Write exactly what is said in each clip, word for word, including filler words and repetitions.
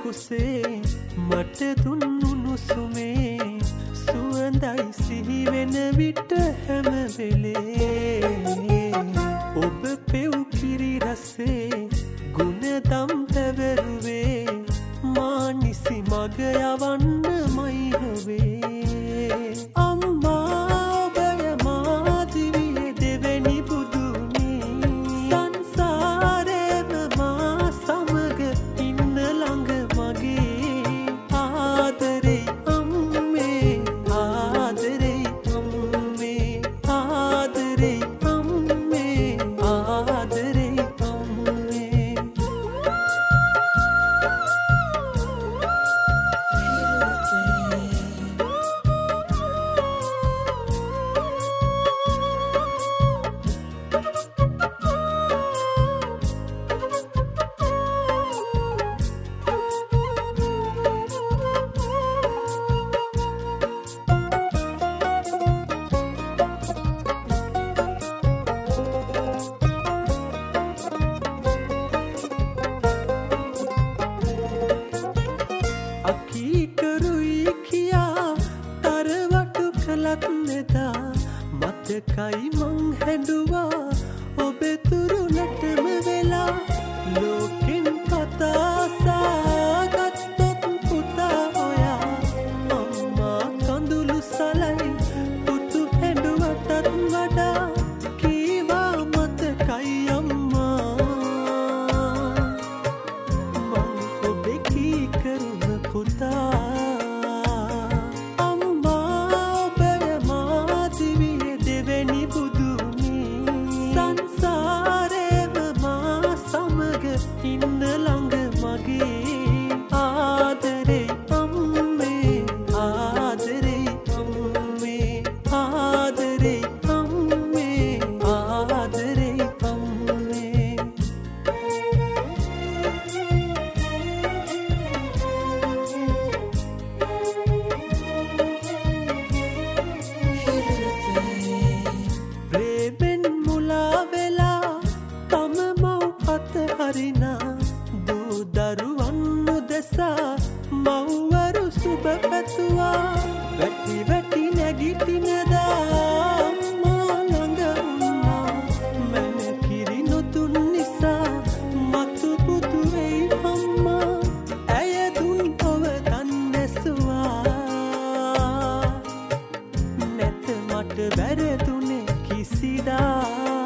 කුසේ මට දුන්නු සුමේ සුවඳයි සිහි වෙන විට හැම වෙලේ ඔබ පෙව් කිරි රසේ ගුණදම් පැවරුවේ මා නිසි මග යවන්න මයි නොවේ අම්මා ඔබය මා දිවියේ දෙවැනි බුදුනි සංසාරේම මා සමග ඉන්න ළඟ මගේ ආදරේ අම්මේ ආදරේ අම්මේ ආදරේ අම්මේ ආදරේ අම්මේ අකීකරුයි කියා තරවටු කළත් නෙදා මතකයි මං හැඬුවා ඔබේ තුරුලටම වෙලා ලෝකෙන් කතාසාගත්තොත් පුතා ඔයා අම්මා කඳුළු සලයි පුතු හැඬුවටත් වඩා කීවා මතකයි අම්මා මං ඔබේ කීකරුව පුතා අම්මා ඔබය මා දිවියේ දෙවැනි බුදුනි සංසාරේම මා සමග ඉන්න ළඟ මගේ ආදරේ අම්මේ ආදරේ අම්මේ ආදරේ අම්මේ ආදරේ අම්මේ ප්‍රේමෙන් මුලා වෙලා තම මව් අත හරිනා දූ දරුවන් උදෙසා මව්වරු සුබ පැතුවා වැටි වැටි නැගිටිනදා අම්මා ළඟ වුණා මම කිරි නොදුන් නිසා මතු පුතු වෙයි අම්මා ඇය දුන් ඔව දන්නැසුවා නැත මට වැරදුනේ කිසිදා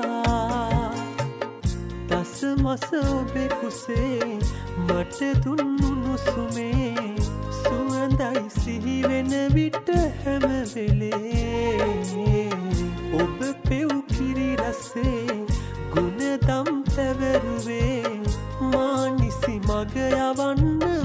දස මස ඔබේ කුසේ මට දුන්නු සුමේ සුවඳයි සිහි වෙන විට හැම වෙලේ ඔබ පෙව් කිරි රසේ ගුණදම් පැවරුවේ මා නිසි මග යවන්න